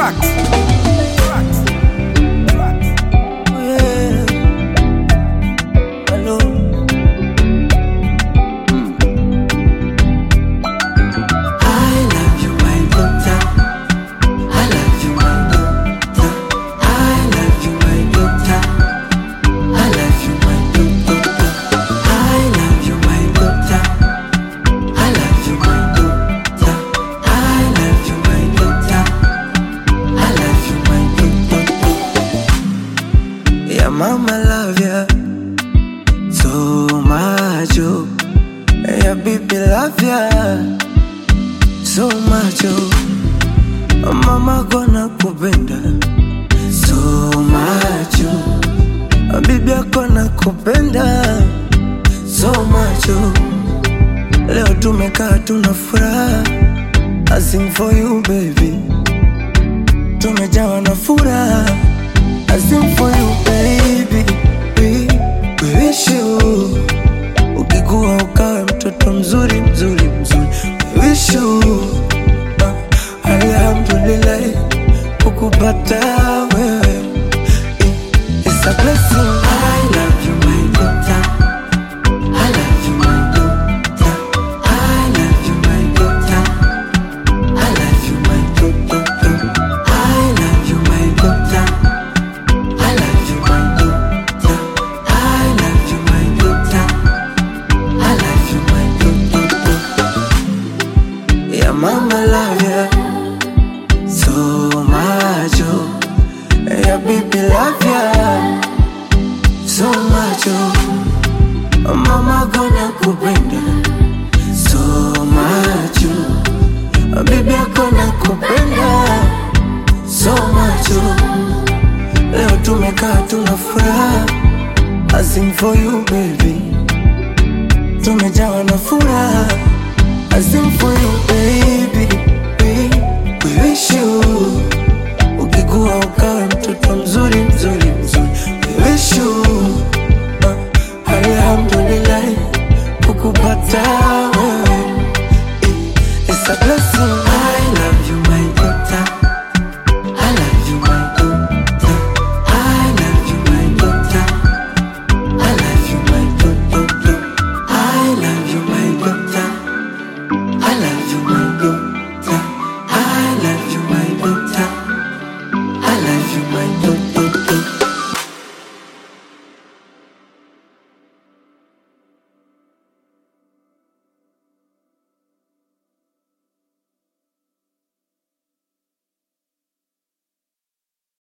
Yeah. Hello. I love you, my daughter. I love you, my daughter. I love you, my daughter. I love you, my daughter. I love you, my daughter. I love you, my daughter. I love you, my daughter. I love you, my daughter. Yeah, mama love ya so much, oh. Yeah, baby love ya so much, oh. Mama gonna kupenda so much, oh. Bibi yako nakupenda so much, oh. Leo tumekaa tuna furaha, I sing for you baby. Tumejawa na furaha, I sing for you baby. We wish you ukikuwa ukawe mtoto mzuri mzuri mzuri. We wish you alhamdulillah kukupata wewe. It's a blessing. I love you, my daughter. I love you, my daughter. I love you, my daughter. I love you, my daughter. I love you, my daughter. I love you, my daughter. I love you, my daughter. I love you, my daughter. Yeah, mama love ya so much, oh. Yeah, baby love ya so much, oh. Mama gonna kupenda so much, oh. Baby gonna kupenda so much, oh. Leo tumekaa tuna furaha, I sing for you baby. Tumejawa na furaha, I sing for you baby. We wish you ukikuwa